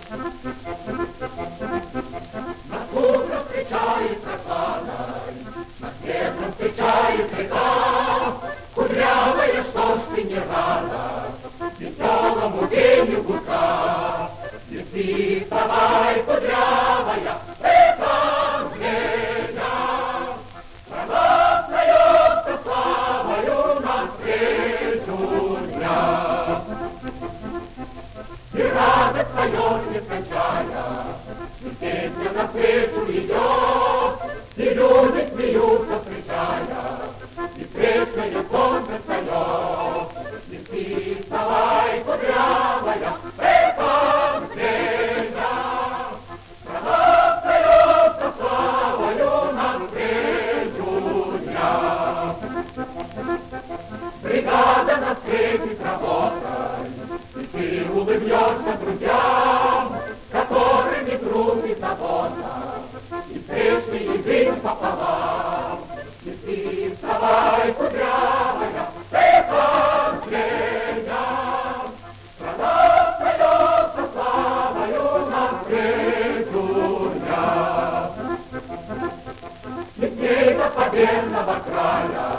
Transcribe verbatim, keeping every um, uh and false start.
Нас утро встречает прохладой, нас ветром встречает река. Кудрявая, что ж ты не рада веселому пению гудка? Лети, вставай, кудрявая, река змея. Страна встает славою навстречу дня. И радость поет нескончая, и песня навстречу идет, и люди смеются, встречая, и встречное солнце встает. Лети, вставай, кудрявая, река змея. Страна встает славою навстречу дня. Бригада нас встретит работой, и ты улыбнешься друзьям, которыми труд и забота, и прежний день пополам. Лети, вставай, кудрявая, река змея. Страна встает славою навстречу дня. И с ней до победного края